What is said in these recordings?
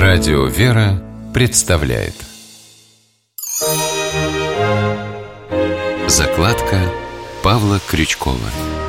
Радио «Вера» представляет закладка Павла Крючкова.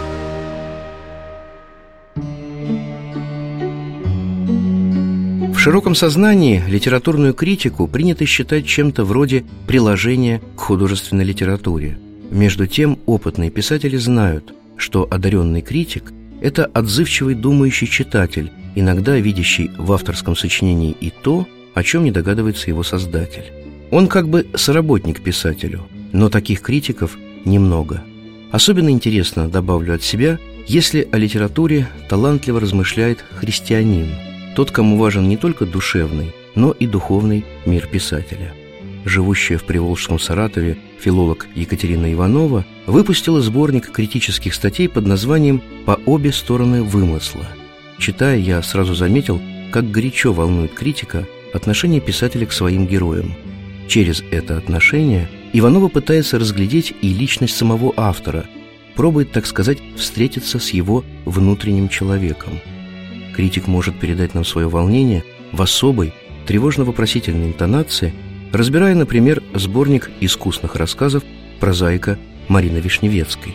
В широком сознании литературную критику принято считать чем-то вроде приложения к художественной литературе. Между тем, опытные писатели знают, что одаренный критик – это отзывчивый думающий читатель, иногда видящий в авторском сочинении и то, о чем не догадывается его создатель. Он как бы соработник писателю, но таких критиков немного. Особенно интересно, добавлю от себя, если о литературе талантливо размышляет христианин, тот, кому важен не только душевный, но и духовный мир писателя. Живущая в Приволжском Саратове филолог Екатерина Иванова выпустила сборник критических статей под названием «По обе стороны вымысла». Читая, я сразу заметил, как горячо волнует критика отношение писателя к своим героям. Через это отношение Иванова пытается разглядеть и личность самого автора, пробует, так сказать, встретиться с его внутренним человеком. Критик может передать нам свое волнение в особой, тревожно-вопросительной интонации, разбирая, например, сборник искусных рассказов прозаика Марины Вишневецкой.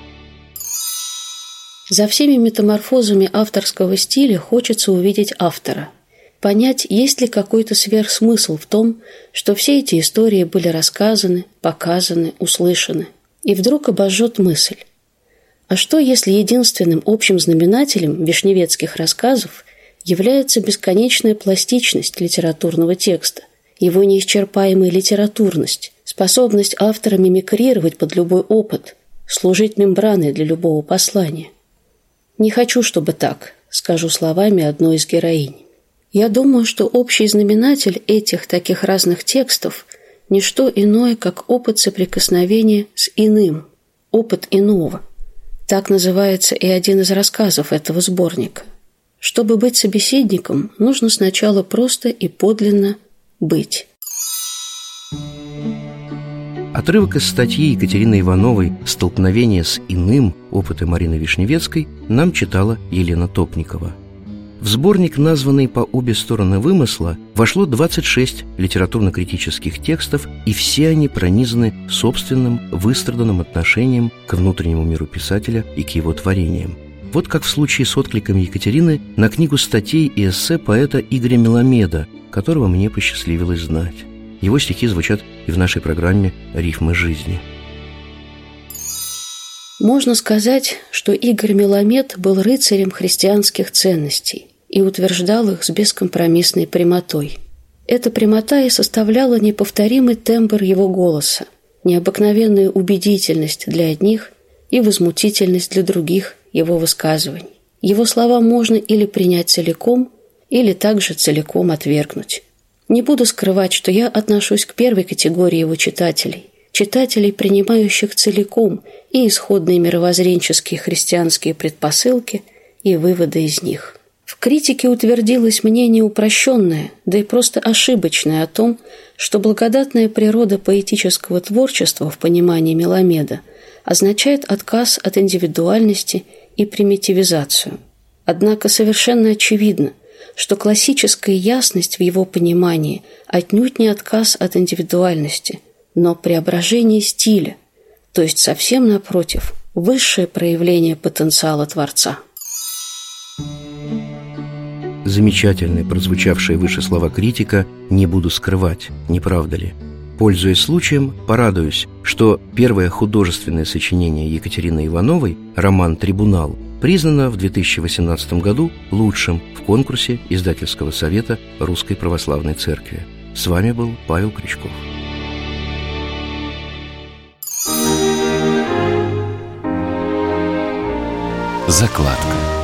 За всеми метаморфозами авторского стиля хочется увидеть автора, понять, есть ли какой-то сверхсмысл в том, что все эти истории были рассказаны, показаны, услышаны. И вдруг обожжет мысль. А что, если единственным общим знаменателем вишневецких рассказов является бесконечная пластичность литературного текста, его неисчерпаемая литературность, способность автора мимикрировать под любой опыт, служить мембраной для любого послания? Не хочу, чтобы так, скажу словами одной из героинь. Я думаю, что общий знаменатель этих таких разных текстов – не что иное, как опыт соприкосновения с иным, опыт иного. Так называется и один из рассказов этого сборника. Чтобы быть собеседником, нужно сначала просто и подлинно быть. Отрывок из статьи Екатерины Ивановой «Столкновение с иным. Опыты Марины Вишневецкой» нам читала Елена Топникова. В сборник, названный «По обе стороны вымысла», вошло 26 литературно-критических текстов, и все они пронизаны собственным выстраданным отношением к внутреннему миру писателя и к его творениям. Вот как в случае с откликом Екатерины на книгу статей и эссе поэта Игоря Меламеда, которого мне посчастливилось знать. Его стихи звучат и в нашей программе «Рифмы жизни». Можно сказать, что Игорь Меламед был рыцарем христианских ценностей и утверждал их с бескомпромиссной прямотой. Эта прямота и составляла неповторимый тембр его голоса, необыкновенную убедительность для одних и возмутительность для других его высказываний. Его слова можно или принять целиком, или также целиком отвергнуть. Не буду скрывать, что я отношусь к первой категории его читателей, принимающих целиком и исходные мировоззренческие христианские предпосылки и выводы из них. В критике утвердилось мнение упрощенное, да и просто ошибочное о том, что благодатная природа поэтического творчества в понимании Меламеда означает отказ от индивидуальности и примитивизацию. Однако совершенно очевидно, что классическая ясность в его понимании отнюдь не отказ от индивидуальности, но преображение стиля, то есть совсем напротив, высшее проявление потенциала Творца. Замечательные прозвучавшие выше слова критика не буду скрывать, не правда ли? Пользуясь случаем, порадуюсь, что первое художественное сочинение Екатерины Ивановой, роман «Трибунал», признано в 2018 году лучшим в конкурсе Издательского совета Русской Православной Церкви. С вами был Павел Крючков. Закладка.